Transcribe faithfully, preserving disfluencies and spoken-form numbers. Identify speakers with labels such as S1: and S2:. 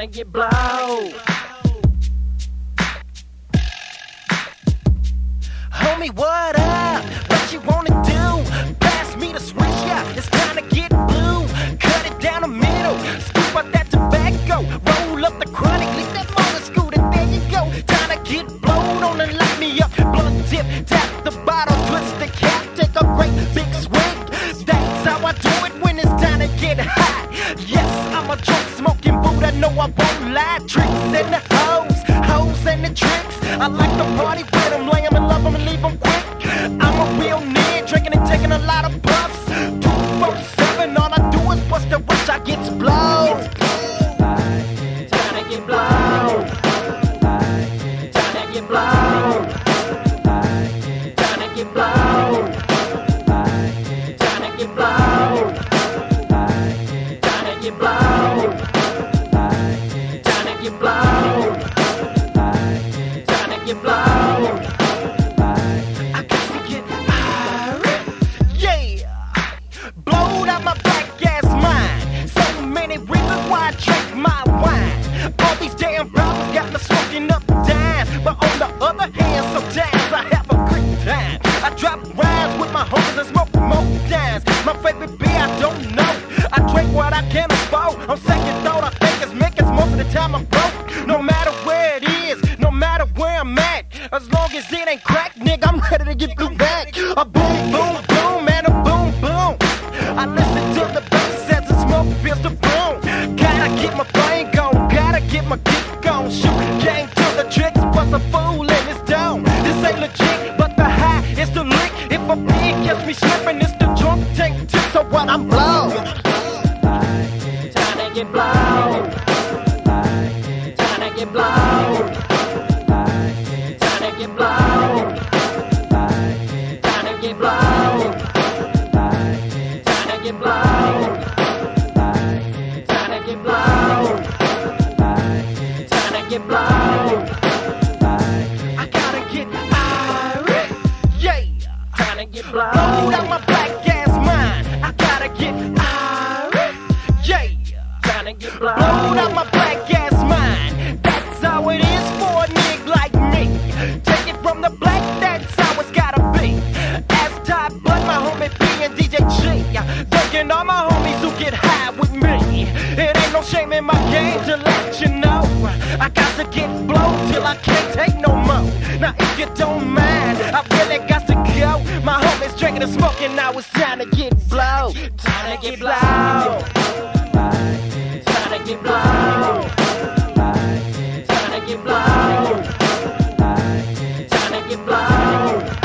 S1: to get blowed. Homie, what up? What you wanna do? Pass me the switch, yeah, it's time to get blue. Cut it down the middle, scoop up that tobacco, roll up the chronic, leave that motor scooter, there you go. Time to get blown on and light me up. Blunt tip, tap the bottle, twist the cap, take a great big swig. That's how I do it when it's time to get hot. Yes, I'm a drunk smoking Buddha, no I won't lie. Tricks and the hoes, hoes and the tricks. I like to party with them, lay them and love them and leave them quick. I'm a real nigga, drinking and taking a lot of puffs. two four seven, all I do is bust the rush, I get blowed. Time to get blowed. Time to get blowed. Time to get blowed. Time to get blowed. Time to get blowed. Time to get blowed. Time to get blowed. I got to get irate. Yeah. Blowed out my black ass mind. So many reasons why I drink my wine. All these damn problems got me smoking up dimes. But on the other hand, sometimes I have a good time. I drop rhymes with my homies and smoke more dimes. My favorite beer, I don't know. I drink what I can afford. On second thought, I think it's Mickey's. Most of the time I'm broke. No matter where it is, no matter where I'm at. As long as it ain't crack, nigga, I'm ready to get blue back. A boom, boom, boom, and a boom, boom. I listen to the bass as the smoke feels the boom. Gotta get my brain gone, gotta get my kick on. Shoot, came to the tricks, was a fool in this dome. This ain't legit, but the high is the lick. If a pig catch me slipping, it's the drunk tank tip. So what, I'm blowed. Time to get blowed. Time to get blowed. Time to get blowed. Time to get blowed. Time to get blowed. Time to get blowed. Time to get blowed. I gotta get irate. Yeah. Time to get blowed. Blowed out my black ass mind. I gotta get irate. Yeah. Time to get blowed. Blowed out my black ass mind. That's how it is for a nigga like me. Take it from the black, that's how it's gotta be. As Ty Bud, my homie B and D J G. Thanking all my homies who get high with me. It ain't no shame in my game to let you know. I got to get blowed till I can't take no more. Now if you don't mind, I really got to go. My homies drinking and smoking, now it's time to get blowed. Time to get blowed. Time to get blowed. Time to get blowed. Time to get blowed.